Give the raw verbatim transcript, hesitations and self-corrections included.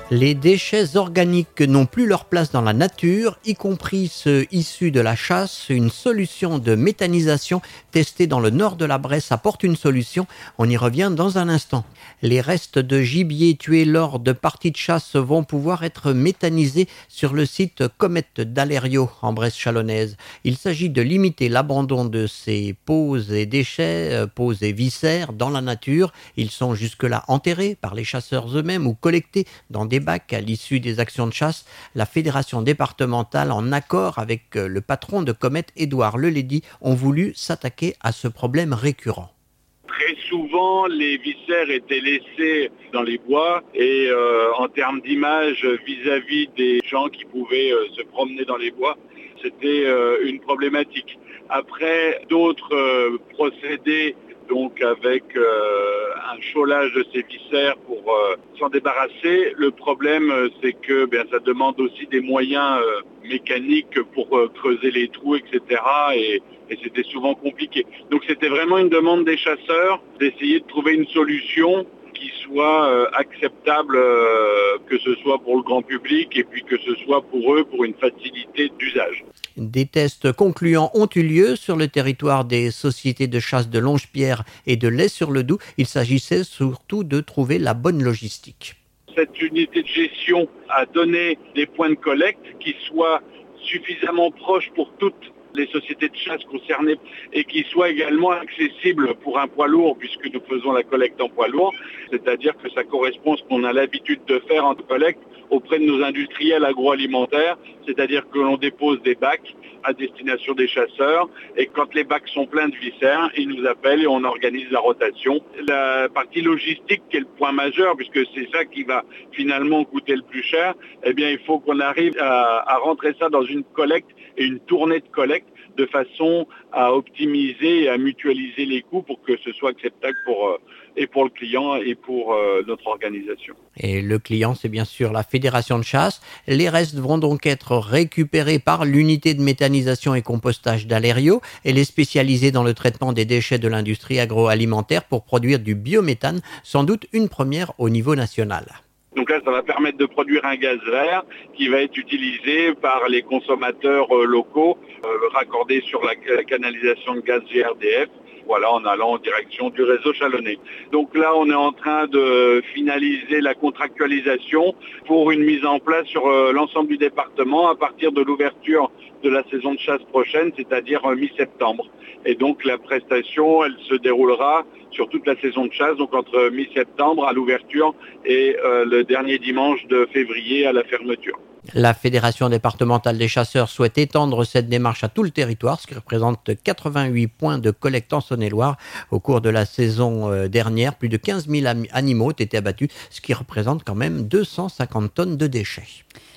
Les déchets organiques n'ont plus leur place dans la nature, y compris ceux issus de la chasse. Une solution de méthanisation testée dans le nord de la Bresse apporte une solution. On y revient dans un instant. Les restes de gibier tués lors de parties de chasse vont pouvoir être méthanisés sur le site Comète d'Alerio en Bresse chalonnaise. Il s'agit de limiter l'abandon de ces peaux et déchets, peaux et viscères dans la nature. Ils sont jusque-là enterrés par les chasseurs eux-mêmes ou collectés dans des bacs à l'issue des actions de chasse. La fédération départementale, en accord avec le patron de Comète, Édouard Lelédy, ont voulu s'attaquer à ce problème récurrent. Très souvent, les viscères étaient laissés dans les bois et euh, en termes d'image vis-à-vis des gens qui pouvaient euh, se promener dans les bois, c'était euh, une problématique. Après, d'autres euh, procédés, donc avec euh, un chaulage de ces viscères pour euh, s'en débarrasser. Le problème, euh, c'est que bien, ça demande aussi des moyens euh, mécaniques pour euh, creuser les trous, et cetera. Et, et c'était souvent compliqué. Donc c'était vraiment une demande des chasseurs d'essayer de trouver une solution qui soit euh, acceptable, euh, que ce soit pour le grand public et puis que ce soit pour eux pour une facilité d'usage. Des tests concluants ont eu lieu sur le territoire des sociétés de chasse de Longepierre et de Lay-sur-le-Doubs. Il s'agissait surtout de trouver la bonne logistique. Cette unité de gestion a donné des points de collecte qui soient suffisamment proches pour toutes les sociétés de chasse concernées et qui soient également accessibles pour un poids lourd puisque nous faisons la collecte en poids lourd, c'est-à-dire que ça correspond à ce qu'on a l'habitude de faire en collecte auprès de nos industriels agroalimentaires, c'est-à-dire que l'on dépose des bacs à destination des chasseurs et quand les bacs sont pleins de viscères, ils nous appellent et on organise la rotation. La partie logistique qui est le point majeur puisque c'est ça qui va finalement coûter le plus cher, eh bien il faut qu'on arrive à, à rentrer ça dans une collecte et une tournée de collecte de façon à optimiser et à mutualiser les coûts pour que ce soit acceptable pour, euh, et pour le client et pour euh, notre organisation. Et le client, c'est bien sûr la fédération de chasse. Les restes vont donc être récupérés par l'unité de méthanisation et compostage d'Alerio. Elle est spécialisée dans le traitement des déchets de l'industrie agroalimentaire pour produire du biométhane, sans doute une première au niveau national. Donc là, ça va permettre de produire un gaz vert qui va être utilisé par les consommateurs euh, locaux, euh, raccordés sur la, la canalisation de gaz G R D F, voilà, en allant en direction du réseau chalonnais. Donc là, on est en train de finaliser la contractualisation pour une mise en place sur euh, l'ensemble du département à partir de l'ouverture de la saison de chasse prochaine, c'est-à-dire euh, mi-septembre. Et donc la prestation, elle se déroulera sur toute la saison de chasse, donc entre mi-septembre à l'ouverture et euh, le dernier dimanche de février à la fermeture. La Fédération départementale des chasseurs souhaite étendre cette démarche à tout le territoire, ce qui représente quatre-vingt-huit points de collecte en Saône-et-Loire. Au cours de la saison dernière, plus de quinze mille animaux ont été abattus, ce qui représente quand même deux cent cinquante tonnes de déchets.